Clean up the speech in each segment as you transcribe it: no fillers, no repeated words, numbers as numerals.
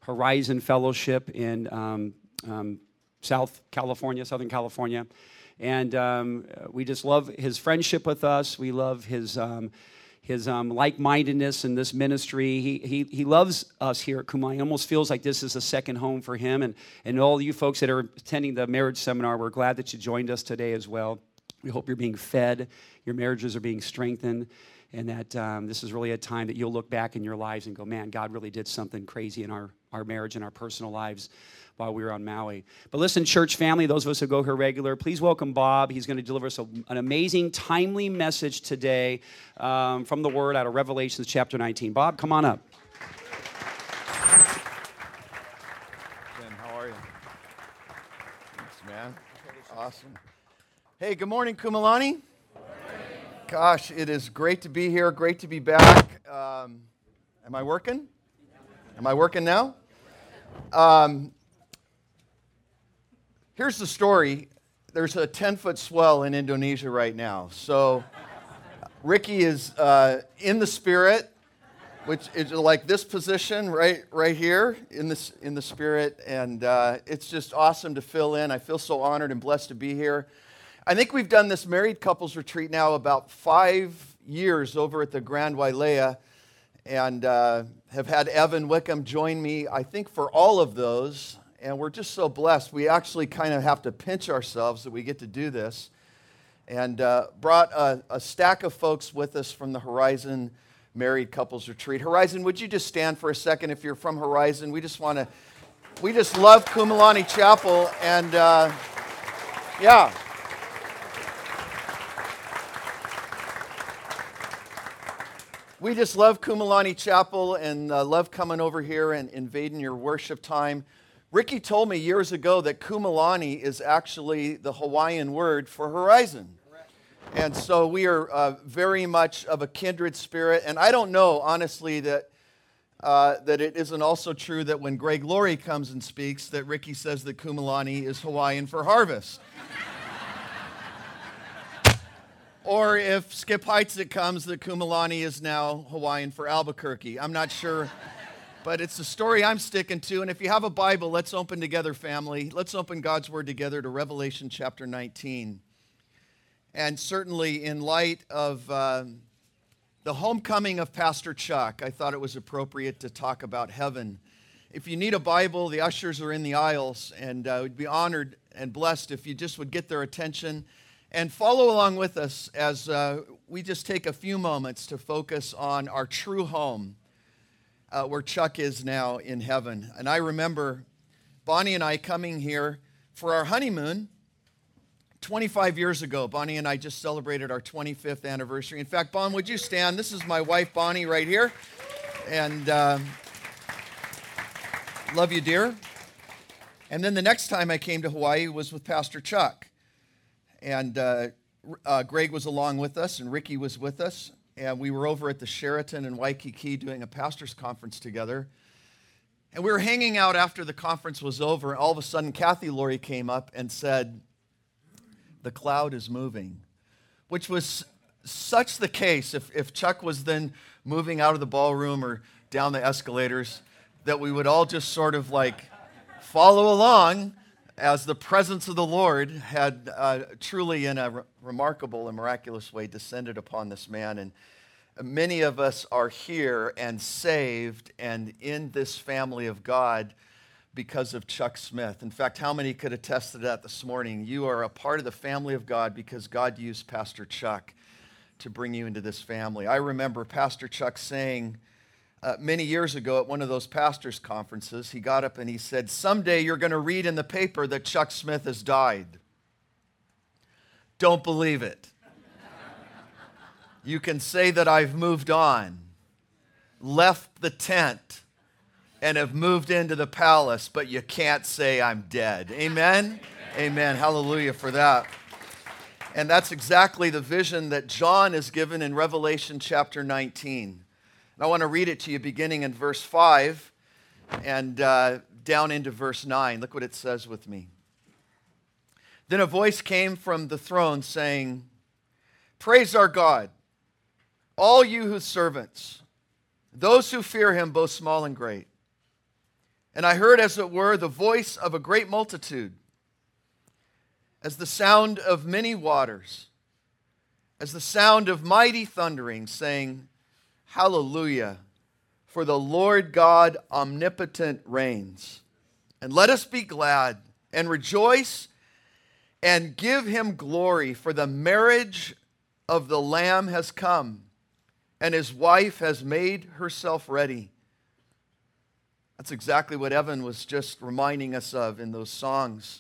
Horizon Fellowship in Southern California. And we just love his friendship with us. We love his like-mindedness in this ministry. He loves us here at Kumai. It almost feels like this is a second home for him. And all you folks that are attending the marriage seminar, we're glad that you joined us today as well. We hope you're being fed, your marriages are being strengthened, and that this is really a time that you'll look back in your lives and go, man, God really did something crazy in our marriage and our personal lives while we were on Maui. But listen, church family, those of us who go here regular, please welcome Bob. He's going to deliver us an amazing, timely message today from the Word out of Revelation chapter 19. Bob, come on up. Ben, how are you? Thanks, man. Awesome. Hey, good morning, Kumalani. Gosh, it is great to be here, great to be back. Am I working? Am I working now? Here's the story. There's a 10-foot swell in Indonesia right now. So Ricky is in the Spirit, which is like this position right here in the Spirit, and it's just awesome to fill in. I feel so honored and blessed to be here. I think we've done this married couples retreat now about 5 years over at the Grand Wailea, and have had Evan Wickham join me, I think, for all of those. And we're just so blessed. We actually kind of have to pinch ourselves that we get to do this. And brought a stack of folks with us from the Horizon Married Couples Retreat. Horizon, would you just stand for a second if you're from Horizon? We just love Kumalani Chapel. And yeah. We just love Kumalani Chapel and love coming over here and invading your worship time. Ricky told me years ago that Kumalani is actually the Hawaiian word for horizon. Correct. And so we are very much of a kindred spirit. And I don't know, honestly, that it isn't also true that when Greg Laurie comes and speaks, that Ricky says that Kumalani is Hawaiian for harvest. Or if Skip Heitzig comes, that Kumalani is now Hawaiian for Albuquerque. I'm not sure. But it's the story I'm sticking to. And if you have a Bible, let's open together, family. Let's open God's Word together to Revelation chapter 19. And certainly in light of the homecoming of Pastor Chuck, I thought it was appropriate to talk about heaven. If you need a Bible, the ushers are in the aisles, and we'd be honored and blessed if you just would get their attention and follow along with us as we just take a few moments to focus on our true home, where Chuck is now in heaven. And I remember Bonnie and I coming here for our honeymoon 25 years ago. Bonnie and I just celebrated our 25th anniversary. In fact, Bon, would you stand? This is my wife, Bonnie, right here. And love you, dear. And then the next time I came to Hawaii was with Pastor Chuck. And Greg was along with us, and Ricky was with us. And we were over at the Sheraton in Waikiki doing a pastor's conference together. And we were hanging out after the conference was over, and all of a sudden Kathy Laurie came up and said, "The cloud is moving," which was such the case. If Chuck was then moving out of the ballroom or down the escalators, that we would all just sort of like follow along as the presence of the Lord had truly in a remarkable and miraculous way descended upon this man. And many of us are here and saved and in this family of God because of Chuck Smith. In fact, how many could attest to that this morning? You are a part of the family of God because God used Pastor Chuck to bring you into this family. I remember Pastor Chuck saying many years ago at one of those pastors' conferences, he got up and he said, "Someday you're going to read in the paper that Chuck Smith has died. Don't believe it. You can say that I've moved on, left the tent, and have moved into the palace, but you can't say I'm dead." Amen? Amen. Hallelujah for that. And that's exactly the vision that John is given in Revelation chapter 19. And I want to read it to you beginning in verse 5 and down into verse 9. Look what it says with me. Then a voice came from the throne saying, "Praise our God, all you his servants, those who fear him, both small and great." And I heard, as it were, the voice of a great multitude, as the sound of many waters, as the sound of mighty thundering, saying, Hallelujah, for the Lord God omnipotent reigns. And let us be glad and rejoice and give him glory, for the marriage of the Lamb has come, and his wife has made herself ready. That's exactly what Evan was just reminding us of in those songs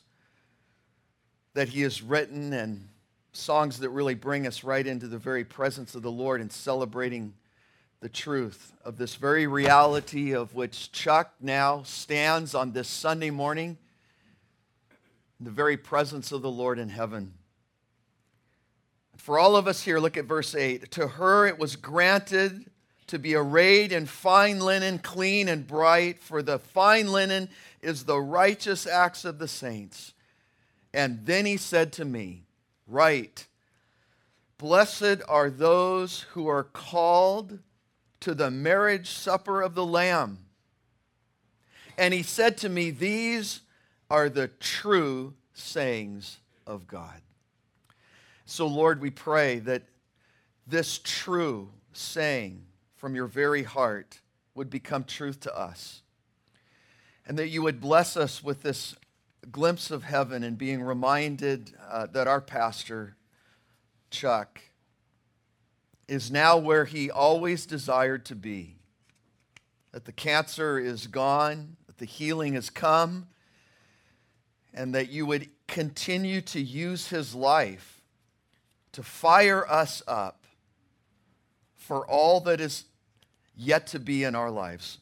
that he has written, and songs that really bring us right into the very presence of the Lord and celebrating the truth of this very reality of which Chuck now stands on this Sunday morning in the very presence of the Lord in heaven. For all of us here, look at verse 8. To her it was granted to be arrayed in fine linen, clean and bright, for the fine linen is the righteous acts of the saints. And then he said to me, Write, blessed are those who are called to the marriage supper of the Lamb. And he said to me, These are the true sayings of God. So, Lord, we pray that this true saying from your very heart would become truth to us, and that you would bless us with this glimpse of heaven and being reminded that our pastor, Chuck, is now where he always desired to be, that the cancer is gone, that the healing has come, and that you would continue to use his life to fire us up for all that is yet to be in our lives.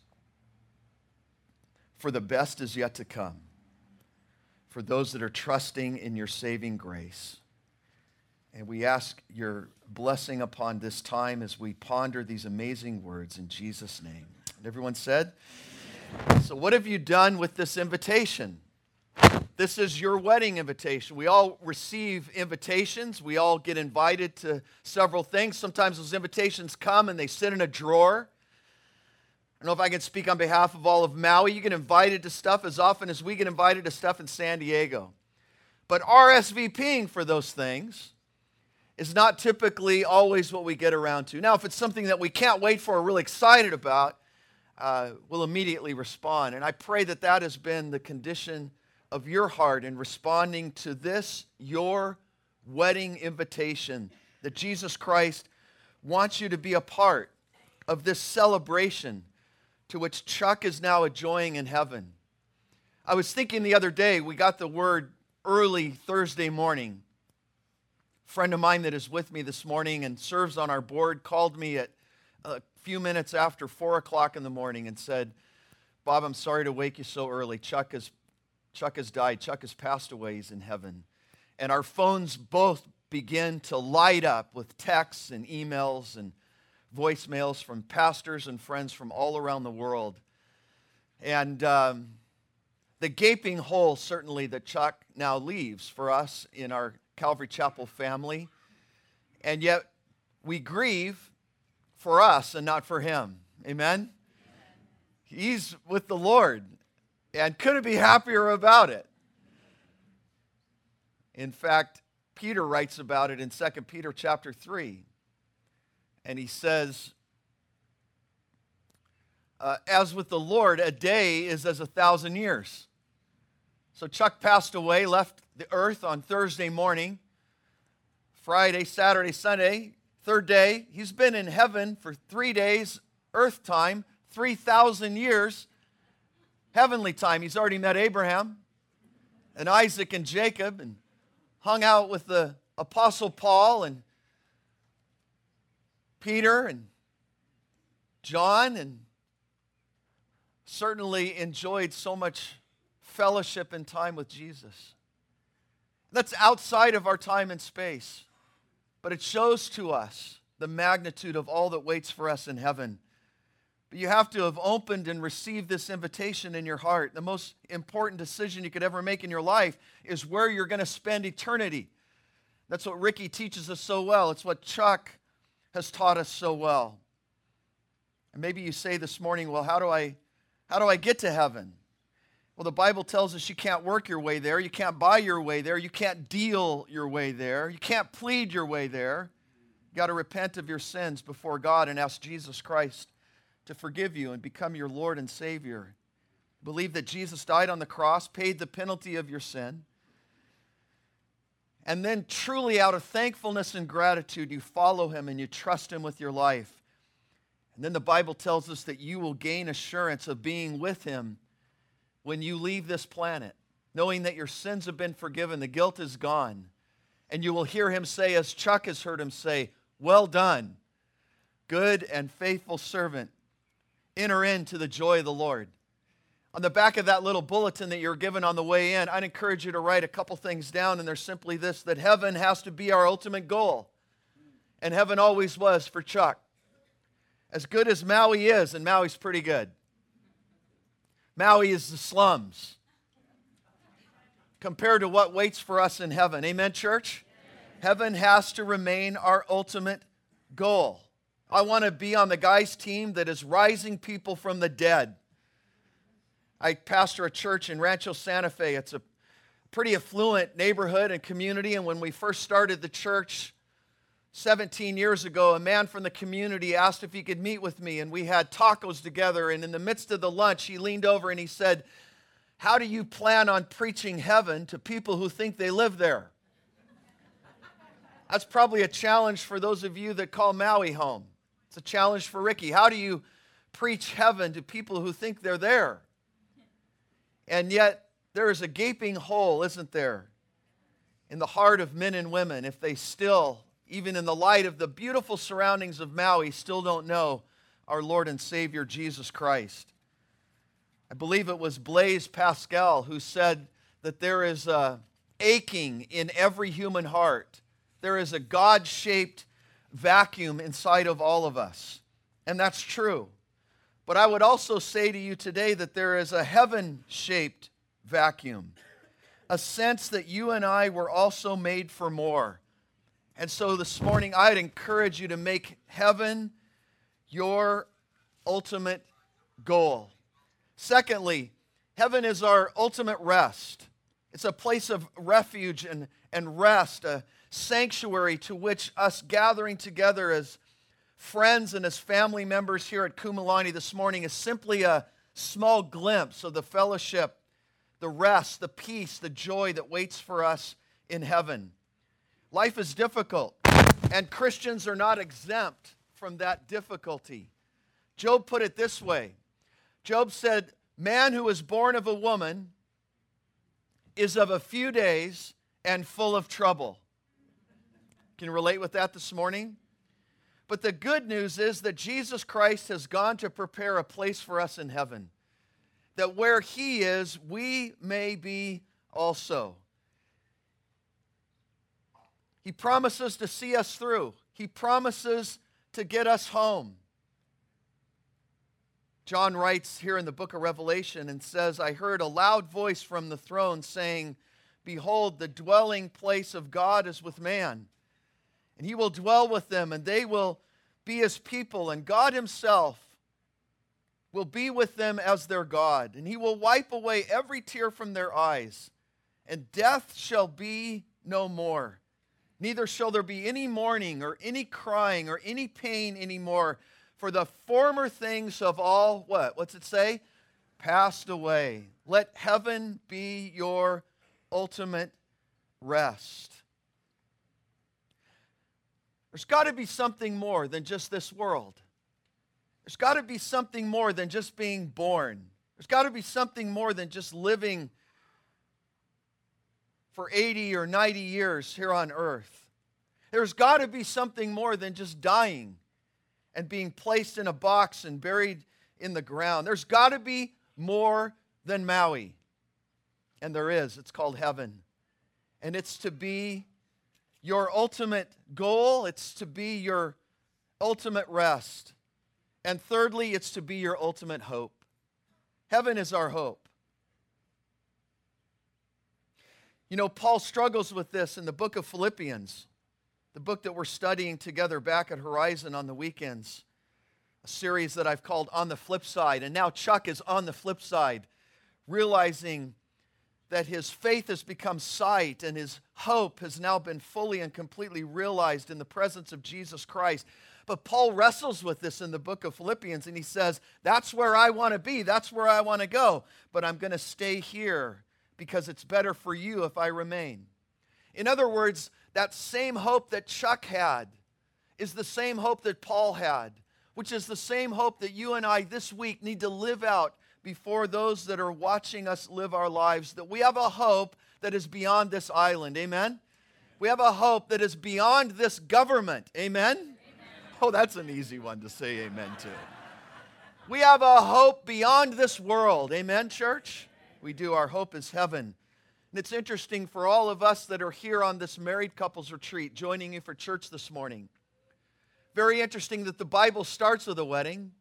For the best is yet to come, for those that are trusting in your saving grace. And we ask your blessing upon this time as we ponder these amazing words in Jesus' name. And everyone said, so what have you done with this invitation? This is your wedding invitation. We all receive invitations. We all get invited to several things. Sometimes those invitations come and they sit in a drawer. I don't know if I can speak on behalf of all of Maui. You get invited to stuff as often as we get invited to stuff in San Diego. But RSVPing for those things is not typically always what we get around to. Now, if it's something that we can't wait for or really excited about, we'll immediately respond. And I pray that that has been the condition of your heart in responding to this, your wedding invitation, that Jesus Christ wants you to be a part of this celebration to which Chuck is now enjoying in heaven. I was thinking the other day, we got the word early Thursday morning. A friend of mine that is with me this morning and serves on our board called me at a few minutes after 4 o'clock in the morning and said, Bob, I'm sorry to wake you so early. Chuck has died. Chuck has passed away. He's in heaven. And our phones both begin to light up with texts and emails and voicemails from pastors and friends from all around the world. And the gaping hole, certainly, that Chuck now leaves for us in our Calvary Chapel family. And yet we grieve for us and not for him. Amen? He's with the Lord and couldn't be happier about it. In fact, Peter writes about it in 2 Peter chapter 3. And he says, as with the Lord, a day is as 1,000 years. So Chuck passed away, left the earth on Thursday morning. Friday, Saturday, Sunday, third day. He's been in heaven for 3 days, earth time, 3,000 years, heavenly time. He's already met Abraham and Isaac and Jacob and hung out with the Apostle Paul and Peter and John, and certainly enjoyed so much fellowship and time with Jesus. That's outside of our time and space, but it shows to us the magnitude of all that waits for us in heaven. But you have to have opened and received this invitation in your heart. The most important decision you could ever make in your life is where you're going to spend eternity. That's what Ricky teaches us so well. It's what Chuck has taught us so well. And maybe you say this morning, well, how do I get to heaven? Well, the Bible tells us you can't work your way there. You can't buy your way there. You can't deal your way there. You can't plead your way there. You got to repent of your sins before God and ask Jesus Christ to forgive you and become your Lord and Savior. Believe that Jesus died on the cross, paid the penalty of your sin. And then truly out of thankfulness and gratitude, you follow him and you trust him with your life. And then the Bible tells us that you will gain assurance of being with him when you leave this planet, knowing that your sins have been forgiven, the guilt is gone. And you will hear him say, as Chuck has heard him say, "Well done, good and faithful servant. Enter into the joy of the Lord." On the back of that little bulletin that you're given on the way in, I'd encourage you to write a couple things down, and they're simply this, that heaven has to be our ultimate goal. And heaven always was for Chuck. As good as Maui is, and Maui's pretty good. Maui is the slums compared to what waits for us in heaven. Amen, church? Heaven has to remain our ultimate goal. I want to be on the guys' team that is rising people from the dead. I pastor a church in Rancho Santa Fe. It's a pretty affluent neighborhood and community, and when we first started the church 17 years ago, a man from the community asked if he could meet with me, and we had tacos together, and in the midst of the lunch, he leaned over and he said, "How do you plan on preaching heaven to people who think they live there?" That's probably a challenge for those of you that call Maui home. It's a challenge for Ricky. How do you preach heaven to people who think they're there? And yet, there is a gaping hole, isn't there, in the heart of men and women if they still, even in the light of the beautiful surroundings of Maui, still don't know our Lord and Savior, Jesus Christ. I believe it was Blaise Pascal who said that there is a aching in every human heart. There is a God-shaped vacuum inside of all of us. And that's true. But I would also say to you today that there is a heaven-shaped vacuum, a sense that you and I were also made for more. And so this morning, I'd encourage you to make heaven your ultimate goal. Secondly, heaven is our ultimate rest. It's a place of refuge and rest, a sanctuary to which us gathering together as friends and as family members here at Kumulani this morning is simply a small glimpse of the fellowship, the rest, the peace, the joy that waits for us in heaven. Life is difficult, and Christians are not exempt from that difficulty. Job put it this way. Job said, "Man who is born of a woman is of a few days and full of trouble." Can you relate with that this morning? But the good news is that Jesus Christ has gone to prepare a place for us in heaven, that where he is, we may be also. He promises to see us through. He promises to get us home. John writes here in the book of Revelation and says, "I heard a loud voice from the throne saying, 'Behold, the dwelling place of God is with man. And he will dwell with them, and they will be his people, and God himself will be with them as their God. And he will wipe away every tear from their eyes, and death shall be no more. Neither shall there be any mourning or any crying or any pain anymore, for the former things of all," what? What's it say? "Passed away." Let heaven be your ultimate rest. There's got to be something more than just this world. There's got to be something more than just being born. There's got to be something more than just living for 80 or 90 years here on earth. There's got to be something more than just dying and being placed in a box and buried in the ground. There's got to be more than Maui. And there is. It's called heaven. And it's to be your ultimate goal. It's to be your ultimate rest. And thirdly, it's to be your ultimate hope. Heaven is our hope. You know, Paul struggles with this in the book of Philippians, the book that we're studying together back at Horizon on the weekends, a series that I've called On the Flip Side. And now Chuck is on the flip side, realizing that his faith has become sight and his hope has now been fully and completely realized in the presence of Jesus Christ. But Paul wrestles with this in the book of Philippians, and he says, that's where I want to be, that's where I want to go, but I'm going to stay here because it's better for you if I remain. In other words, that same hope that Chuck had is the same hope that Paul had, which is the same hope that you and I this week need to live out before those that are watching us live our lives, that we have a hope that is beyond this island. Amen? We have a hope that is beyond this government. Amen? Amen. Oh, that's an easy one to say amen to. We have a hope beyond this world. Amen, church? We do. Our hope is heaven. And it's interesting for all of us that are here on this married couples retreat, joining you for church this morning. Very interesting that the Bible starts with a wedding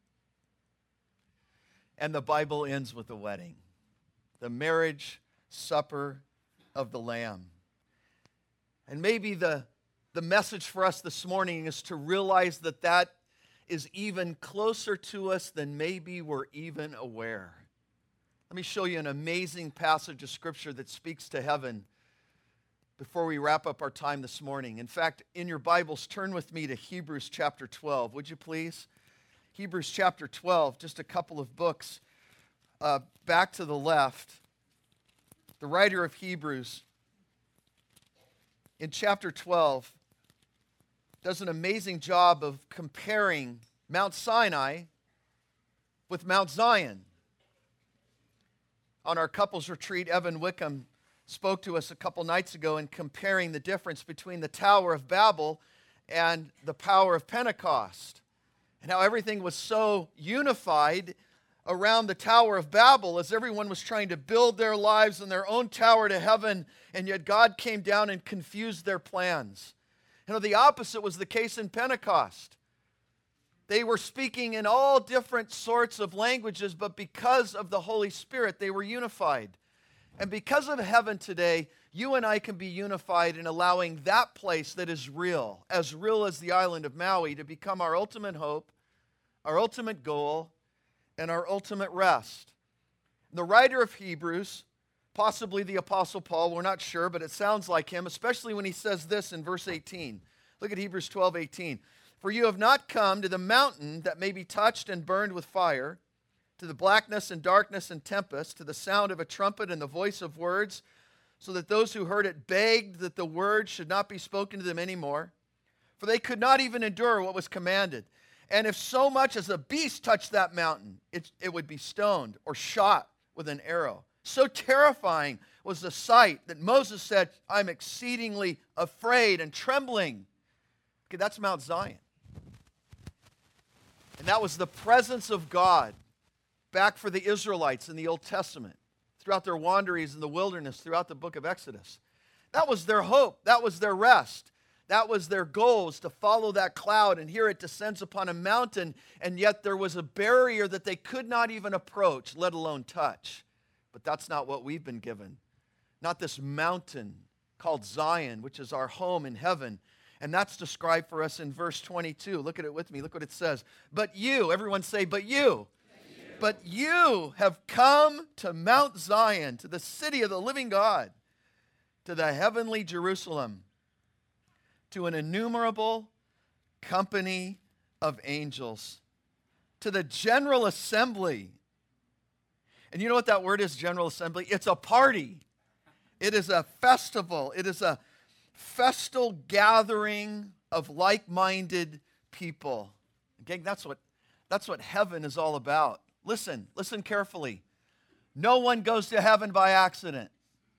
and the Bible ends with a wedding. The marriage supper of the Lamb. And maybe the message for us this morning is to realize that that is even closer to us than maybe we're even aware. Let me show you an amazing passage of Scripture that speaks to heaven before we wrap up our time this morning. In fact, in your Bibles, turn with me to Hebrews chapter 12, would you please? Hebrews chapter 12, just a couple of books back to the left. The writer of Hebrews, in chapter 12, does an amazing job of comparing Mount Sinai with Mount Zion. On our couples retreat, Evan Wickham spoke to us a couple nights ago in comparing the difference between the Tower of Babel and the power of Pentecost, and how everything was so unified around the Tower of Babel as everyone was trying to build their lives in their own tower to heaven, and yet God came down and confused their plans. You know, the opposite was the case in Pentecost. They were speaking in all different sorts of languages, but because of the Holy Spirit, they were unified. And because of heaven today, you and I can be unified in allowing that place that is real as the island of Maui, to become our ultimate hope, our ultimate goal, and our ultimate rest. The writer of Hebrews, possibly the Apostle Paul, we're not sure, but it sounds like him, especially when he says this in verse 18. Look at Hebrews 12:18. For you have not come to the mountain that may be touched and burned with fire, to the blackness and darkness and tempest, to the sound of a trumpet and the voice of words, so that those who heard it begged that the word should not be spoken to them anymore. For they could not even endure what was commanded. And if so much as a beast touched that mountain, it would be stoned or shot with an arrow. So terrifying was the sight that Moses said, I'm exceedingly afraid and trembling. Okay, that's Mount Zion. And that was the presence of God back for the Israelites in the Old Testament, throughout their wanderings in the wilderness, throughout the book of Exodus. That was their hope. That was their rest. That was their goal, was to follow that cloud, and here it descends upon a mountain, and yet there was a barrier that they could not even approach, let alone touch. But that's not what we've been given. Not this mountain called Zion, which is our home in heaven. And that's described for us in verse 22. Look at it with me. Look what it says. But you, everyone say, but you. But you have come to Mount Zion, to the city of the living God, to the heavenly Jerusalem, to an innumerable company of angels, to the general assembly. And you know what that word is, general assembly? It's a party. It is a festival. It is a festal gathering of like-minded people. Gang, that's what heaven is all about. Listen carefully. No one goes to heaven by accident.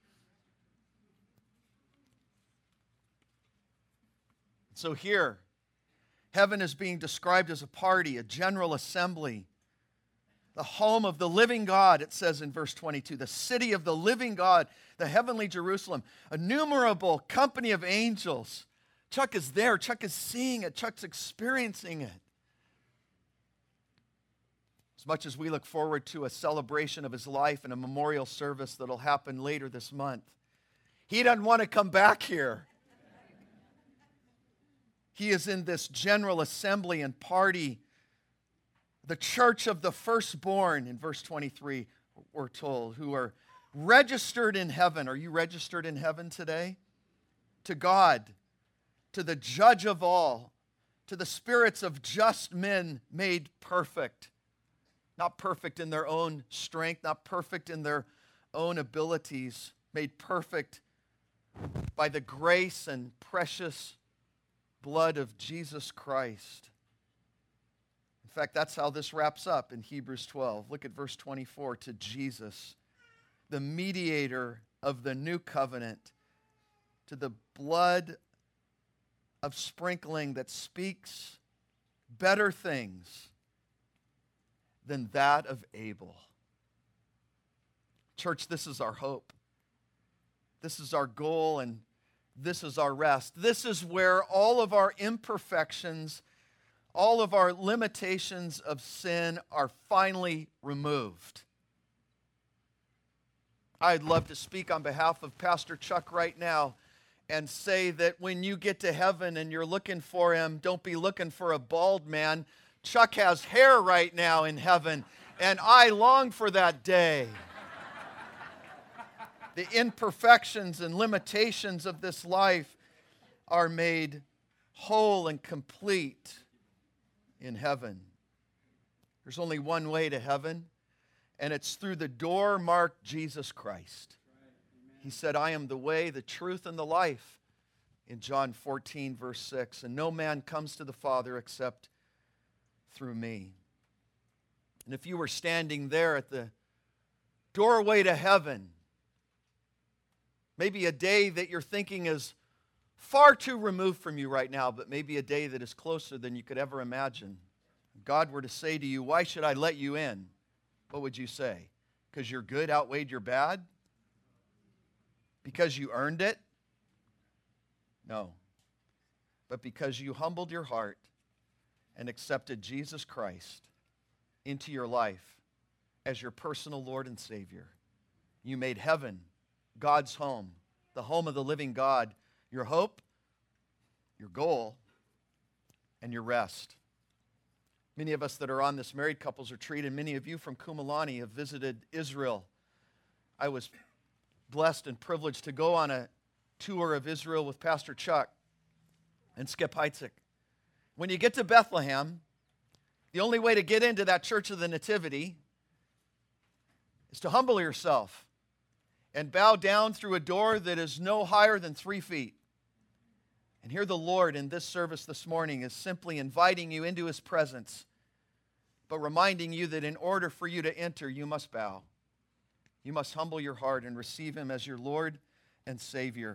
So here, heaven is being described as a party, a general assembly, the home of the living God, it says in verse 22, the city of the living God, the heavenly Jerusalem, a innumerable company of angels. Chuck is there. Chuck is seeing it. Chuck's experiencing it. As much as we look forward to a celebration of his life and a memorial service that'll happen later this month, he doesn't want to come back here. He is in this general assembly and party, the church of the firstborn in verse 23, we're told, who are registered in heaven. Are you registered in heaven today? To God, to the judge of all, to the spirits of just men made perfect. Not perfect in their own strength, not perfect in their own abilities, made perfect by the grace and precious blood of Jesus Christ. In fact, that's how this wraps up in Hebrews 12. Look at verse 24. To Jesus, the mediator of the new covenant, to the blood of sprinkling that speaks better things than that of Abel. Church, this is our hope. This is our goal, and this is our rest. This is where all of our imperfections, all of our limitations of sin are finally removed. I'd love to speak on behalf of Pastor Chuck right now and say that when you get to heaven and you're looking for him, don't be looking for a bald man. Chuck has hair right now in heaven, and I long for that day. The imperfections and limitations of this life are made whole and complete in heaven. There's only one way to heaven, and it's through the door marked Jesus Christ. He said, I am the way, the truth, and the life in John 14, verse 6. And no man comes to the Father except through me. And if you were standing there at the doorway to heaven, maybe a day that you're thinking is far too removed from you right now, but maybe a day that is closer than you could ever imagine. If God were to say to you, why should I let you in? What would you say? Because your good outweighed your bad? Because you earned it? No. But because you humbled your heart and accepted Jesus Christ into your life as your personal Lord and Savior. You made heaven God's home, the home of the living God, your hope, your goal, and your rest. Many of us that are on this married couples retreat, and many of you from Kumulani have visited Israel. I was blessed and privileged to go on a tour of Israel with Pastor Chuck and Skip Heitzig. When you get to Bethlehem, the only way to get into that Church of the Nativity is to humble yourself and bow down through a door that is no higher than 3 feet. And here the Lord in this service this morning is simply inviting you into His presence, but reminding you that in order for you to enter, you must bow. You must humble your heart and receive Him as your Lord and Savior.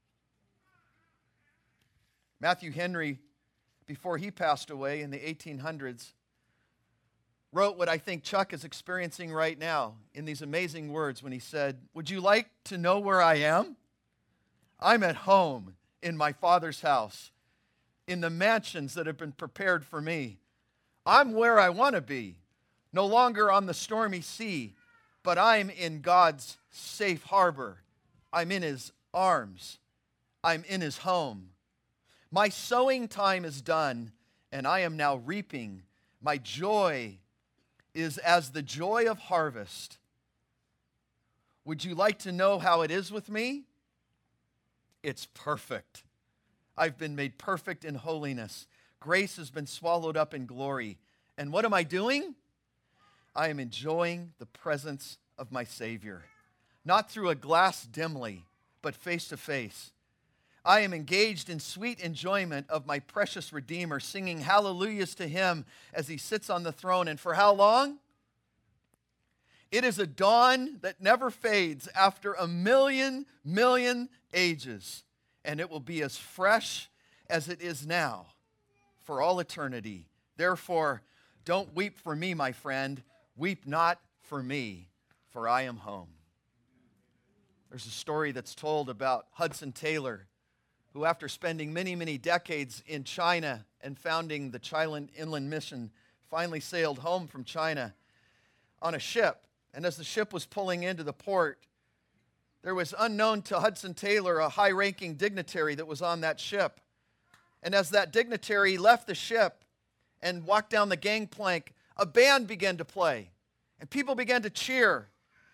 Matthew Henry, before he passed away in the 1800s, wrote what I think Chuck is experiencing right now in these amazing words when he said, would you like to know where I am? I'm at home in my Father's house, in the mansions that have been prepared for me. I'm where I want to be, no longer on the stormy sea, but I'm in God's safe harbor. I'm in His arms. I'm in His home. My sowing time is done, and I am now reaping. My joy is as the joy of harvest. Would you like to know how it is with me? It's perfect. I've been made perfect in holiness. Grace has been swallowed up in glory. And what am I doing? I am enjoying the presence of my Savior, not through a glass dimly, but face to face. I am engaged in sweet enjoyment of my precious Redeemer, singing hallelujahs to Him as He sits on the throne. And for how long? It is a dawn that never fades after a million ages, and it will be as fresh as it is now for all eternity. Therefore, don't weep for me, my friend. Weep not for me, for I am home. There's a story that's told about Hudson Taylor, who after spending many decades in China and founding the Chilean Inland Mission, finally sailed home from China on a ship. And as the ship was pulling into the port, there was unknown to Hudson Taylor a high-ranking dignitary that was on that ship. And as that dignitary left the ship and walked down the gangplank, a band began to play. And people began to cheer.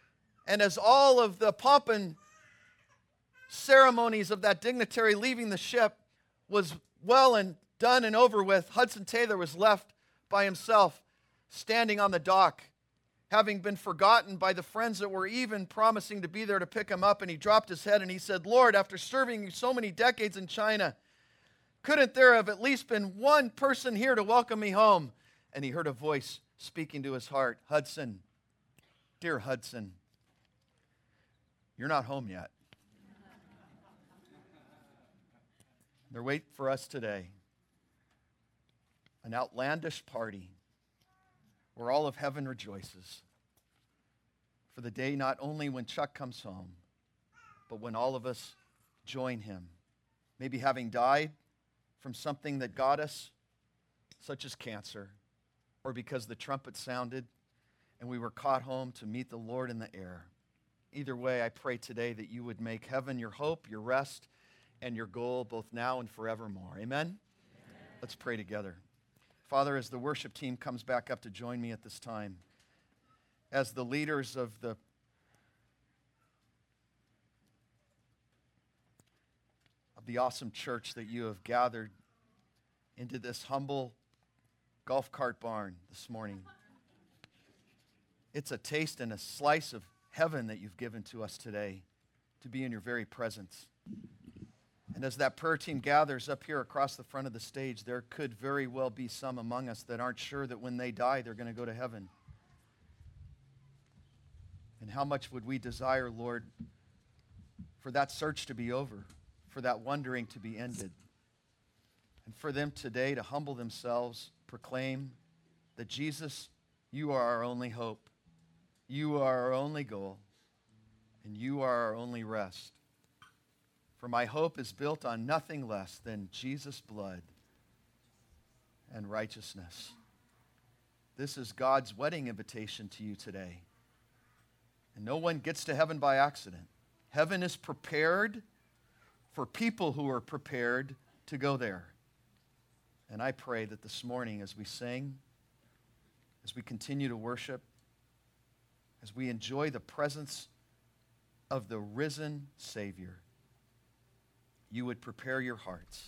And as all of the pomp and ceremonies of that dignitary leaving the ship was well and done and over with, Hudson Taylor was left by himself, standing on the dock, having been forgotten by the friends that were even promising to be there to pick him up. And he dropped his head and he said, Lord, after serving you so many decades in China, couldn't there have at least been one person here to welcome me home? And he heard a voice speaking to his heart, Hudson, dear Hudson, you're not home yet. They're waiting for us today. An outlandish party where all of heaven rejoices for the day not only when Chuck comes home, but when all of us join him. Maybe having died from something that got us, such as cancer, or because the trumpet sounded and we were caught home to meet the Lord in the air. Either way, I pray today that you would make heaven your hope, your rest, and your goal both now and forevermore. Amen? Amen. Let's pray together. Father, as the worship team comes back up to join me at this time, as the leaders of the awesome church that you have gathered into this humble golf cart barn this morning, it's a taste and a slice of heaven that you've given to us today to be in your very presence. And as that prayer team gathers up here across the front of the stage, there could very well be some among us that aren't sure that when they die, they're going to go to heaven. And how much would we desire, Lord, for that search to be over, for that wondering to be ended, and for them today to humble themselves, proclaim that Jesus, you are our only hope, you are our only goal, and you are our only rest. For my hope is built on nothing less than Jesus' blood and righteousness. This is God's wedding invitation to you today. And no one gets to heaven by accident. Heaven is prepared for people who are prepared to go there. And I pray that this morning as we sing, as we continue to worship, as we enjoy the presence of the risen Savior, you would prepare your hearts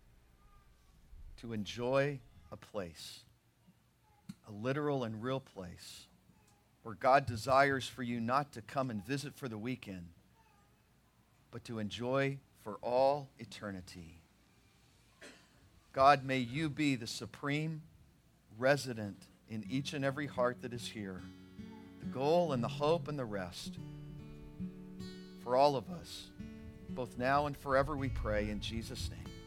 to enjoy a place, a literal and real place, where God desires for you not to come and visit for the weekend, but to enjoy for all eternity. God, may you be the supreme resident in each and every heart that is here, the goal and the hope and the rest for all of us, both now and forever we pray in Jesus' name.